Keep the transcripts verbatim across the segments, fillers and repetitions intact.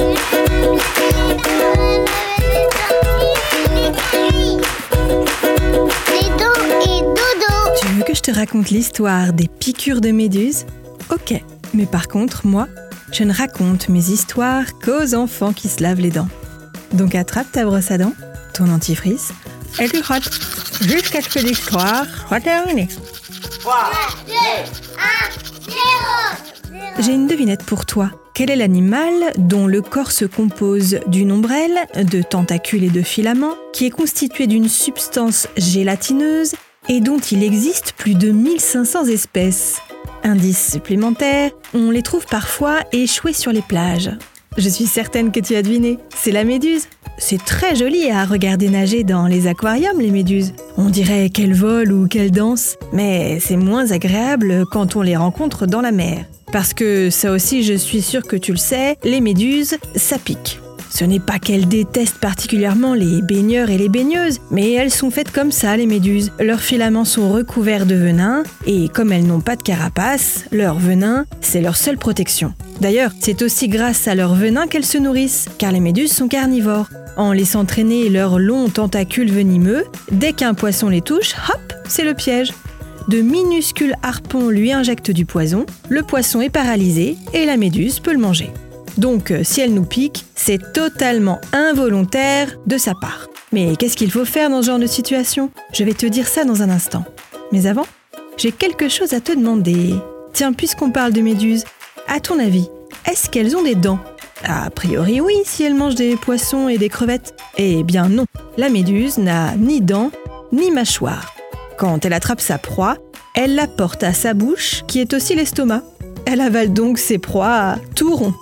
Tu veux que je te raconte l'histoire des piqûres de méduses ? Ok, mais par contre, moi, je ne raconte mes histoires qu'aux enfants qui se lavent les dents. Donc attrape ta brosse à dents, ton dentifrice, et tu frottes jusqu'à ce que l'histoire soit terminée. trois, deux, un, zéro. J'ai une devinette pour toi. Quel est l'animal dont le corps se compose d'une ombrelle, de tentacules et de filaments, qui est constitué d'une substance gélatineuse et dont il existe plus de mille cinq cents espèces ? Indice supplémentaire, on les trouve parfois échoués sur les plages. Je suis certaine que tu as deviné, c'est la méduse. C'est très joli à regarder nager dans les aquariums, les méduses. On dirait qu'elles volent ou qu'elles dansent, mais c'est moins agréable quand on les rencontre dans la mer. Parce que ça aussi, je suis sûre que tu le sais, les méduses, ça pique. Ce n'est pas qu'elles détestent particulièrement les baigneurs et les baigneuses, mais elles sont faites comme ça, les méduses. Leurs filaments sont recouverts de venin, et comme elles n'ont pas de carapace, leur venin, c'est leur seule protection. D'ailleurs, c'est aussi grâce à leur venin qu'elles se nourrissent, car les méduses sont carnivores. En laissant traîner leurs longs tentacules venimeux, dès qu'un poisson les touche, hop, c'est le piège. De minuscules harpons lui injectent du poison, le poisson est paralysé et la méduse peut le manger. Donc, si elle nous pique, c'est totalement involontaire de sa part. Mais qu'est-ce qu'il faut faire dans ce genre de situation ? Je vais te dire ça dans un instant. Mais avant, j'ai quelque chose à te demander. Tiens, puisqu'on parle de méduses, à ton avis, est-ce qu'elles ont des dents ? A priori oui, si elles mangent des poissons et des crevettes. Eh bien non, la méduse n'a ni dents, ni mâchoire. Quand elle attrape sa proie, elle la porte à sa bouche, qui est aussi l'estomac. Elle avale donc ses proies tout rond.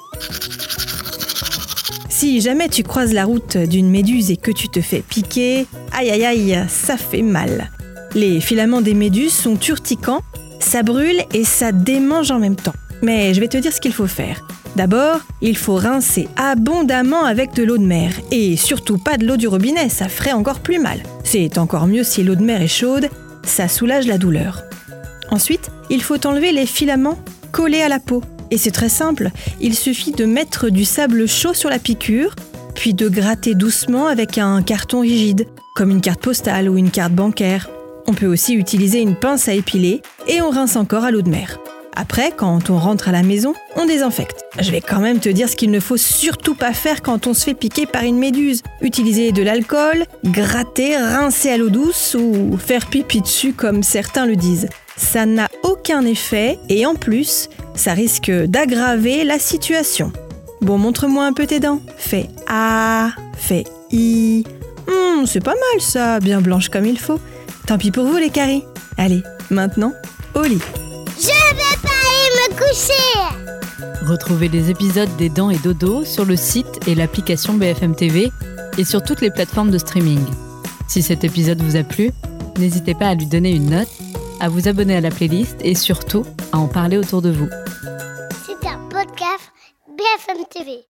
Si jamais tu croises la route d'une méduse et que tu te fais piquer, aïe aïe aïe, ça fait mal. Les filaments des méduses sont urticants, ça brûle et ça démange en même temps. Mais je vais te dire ce qu'il faut faire. D'abord, il faut rincer abondamment avec de l'eau de mer. Et surtout pas de l'eau du robinet, ça ferait encore plus mal. C'est encore mieux si l'eau de mer est chaude, ça soulage la douleur. Ensuite, il faut enlever les filaments collés à la peau. Et c'est très simple, il suffit de mettre du sable chaud sur la piqûre, puis de gratter doucement avec un carton rigide, comme une carte postale ou une carte bancaire. On peut aussi utiliser une pince à épiler et on rince encore à l'eau de mer. Après, quand on rentre à la maison, on désinfecte. Je vais quand même te dire ce qu'il ne faut surtout pas faire quand on se fait piquer par une méduse. Utiliser de l'alcool, gratter, rincer à l'eau douce ou faire pipi dessus comme certains le disent. Ça n'a aucun effet et en plus, ça risque d'aggraver la situation. Bon, montre-moi un peu tes dents. Fais A, fais I. Hum, c'est pas mal ça, bien blanche comme il faut. Tant pis pour vous les caries. Allez, maintenant, au lit. Je vais pas aller me coucher. Retrouvez les épisodes des Dents et Dodo sur le site et l'application B F M T V et sur toutes les plateformes de streaming. Si cet épisode vous a plu, n'hésitez pas à lui donner une note, à vous abonner à la playlist et surtout à en parler autour de vous. C'est un podcast B F M T V.